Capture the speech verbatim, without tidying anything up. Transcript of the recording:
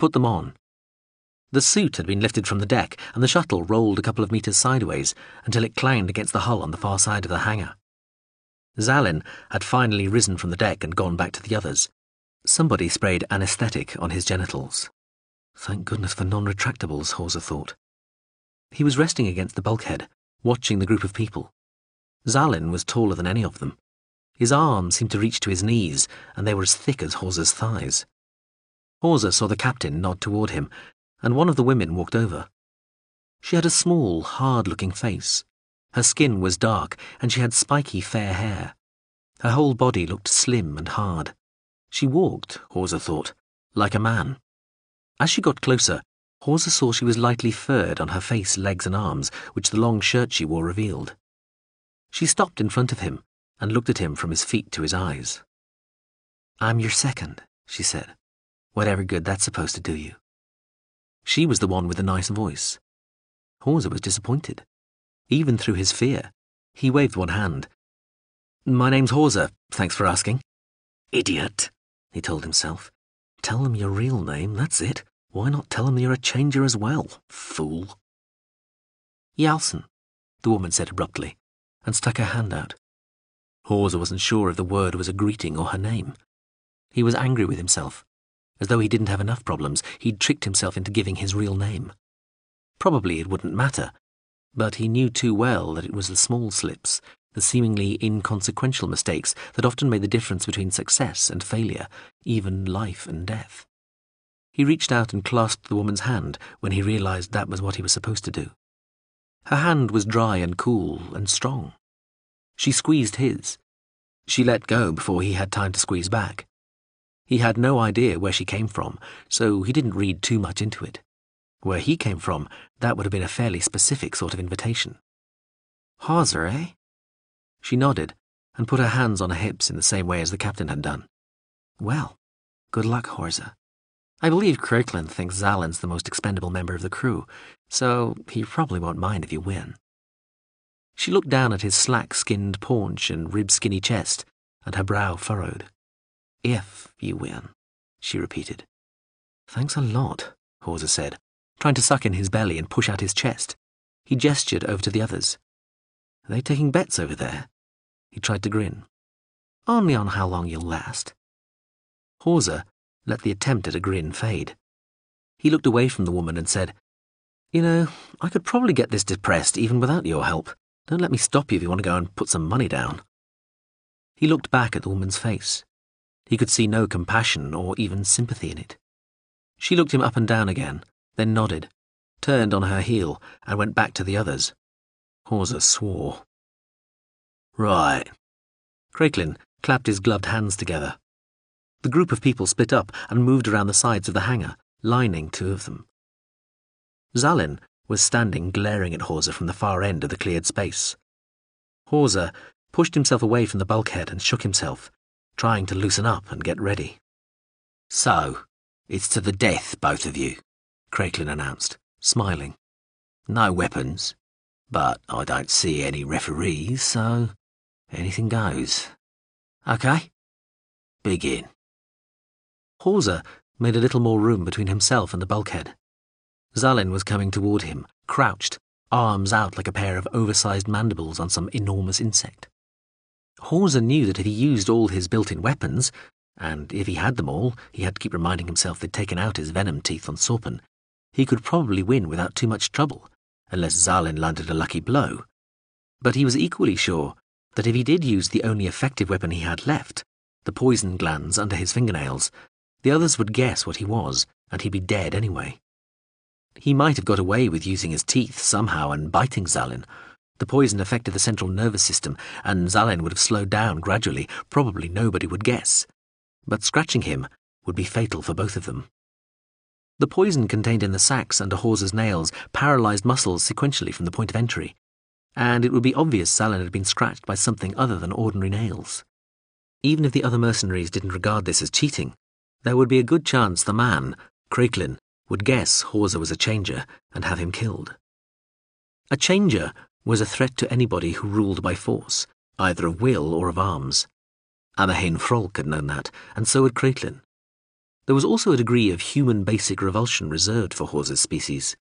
put them on. The suit had been lifted from the deck, and the shuttle rolled a couple of metres sideways until it clanged against the hull on the far side of the hangar. Zalin had finally risen from the deck and gone back to the others. Somebody sprayed anaesthetic on his genitals. Thank goodness for non-retractables, Hawser thought. He was resting against the bulkhead, watching the group of people. Zalin was taller than any of them. His arms seemed to reach to his knees, and they were as thick as Hawser's thighs. Hawser saw the captain nod toward him, and one of the women walked over. She had a small, hard-looking face. Her skin was dark, and she had spiky fair hair. Her whole body looked slim and hard. She walked, Hawser thought, like a man. As she got closer, Hawser saw she was lightly furred on her face, legs and arms, which the long shirt she wore revealed. She stopped in front of him and looked at him from his feet to his eyes. "I'm your second," she said. "Whatever good that's supposed to do you." She was the one with the nice voice. Hawser was disappointed. Even through his fear, he waved one hand. "My name's Hawser, thanks for asking." "Idiot," he told himself. "Tell them your real name, that's it. Why not tell them you're a changer as well, fool?" "Yalson," the woman said abruptly, and stuck her hand out. Hawser wasn't sure if the word was a greeting or her name. He was angry with himself. As though he didn't have enough problems, he'd tricked himself into giving his real name. Probably it wouldn't matter, but he knew too well that it was the small slips, the seemingly inconsequential mistakes that often made the difference between success and failure, even life and death. He reached out and clasped the woman's hand when he realized that was what he was supposed to do. Her hand was dry and cool and strong. She squeezed his. She let go before he had time to squeeze back. He had no idea where she came from, so he didn't read too much into it. Where he came from, that would have been a fairly specific sort of invitation. "Hawser, eh?" She nodded and put her hands on her hips in the same way as the captain had done. "Well, good luck, Hawser. I believe Kirkland thinks Zalin's the most expendable member of the crew, so he probably won't mind if you win." She looked down at his slack-skinned paunch and rib-skinny chest, and her brow furrowed. "If you win," she repeated. "Thanks a lot," Hawser said, trying to suck in his belly and push out his chest. He gestured over to the others. "Are they taking bets over there?" He tried to grin. "Only on how long you'll last." Hawser let the attempt at a grin fade. He looked away from the woman and said, "You know, I could probably get this depressed even without your help. Don't let me stop you if you want to go and put some money down." He looked back at the woman's face. He could see no compassion or even sympathy in it. She looked him up and down again, then nodded, turned on her heel, and went back to the others. Hawser swore. "Right." Craiglin clapped his gloved hands together. The group of people split up and moved around the sides of the hangar, lining two of them. Zalin was standing glaring at Hawser from the far end of the cleared space. Hawser pushed himself away from the bulkhead and shook himself, trying to loosen up and get ready. "So, it's to the death, both of you," Craiglin announced, smiling. "No weapons, but I don't see any referees, so anything goes. Okay? Begin." Hawser made a little more room between himself and the bulkhead. Zalin was coming toward him, crouched, arms out like a pair of oversized mandibles on some enormous insect. Hawser knew that if he used all his built-in weapons, and if he had them all, he had to keep reminding himself they'd taken out his venom teeth on Sorpin, he could probably win without too much trouble, unless Zalin landed a lucky blow. But he was equally sure that if he did use the only effective weapon he had left, the poison glands under his fingernails, the others would guess what he was, and he'd be dead anyway. He might have got away with using his teeth somehow and biting Zalin. The poison affected the central nervous system, and Zalin would have slowed down gradually. Probably nobody would guess. But scratching him would be fatal for both of them. The poison contained in the sacs under Hawser's nails paralyzed muscles sequentially from the point of entry, and it would be obvious Zalin had been scratched by something other than ordinary nails. Even if the other mercenaries didn't regard this as cheating, there would be a good chance the man, Craiglin, would guess Hawser was a changer and have him killed. A changer was a threat to anybody who ruled by force, either of will or of arms. Amahane Frolk had known that, and so had Craiglin. There was also a degree of human basic revulsion reserved for Hawes's species.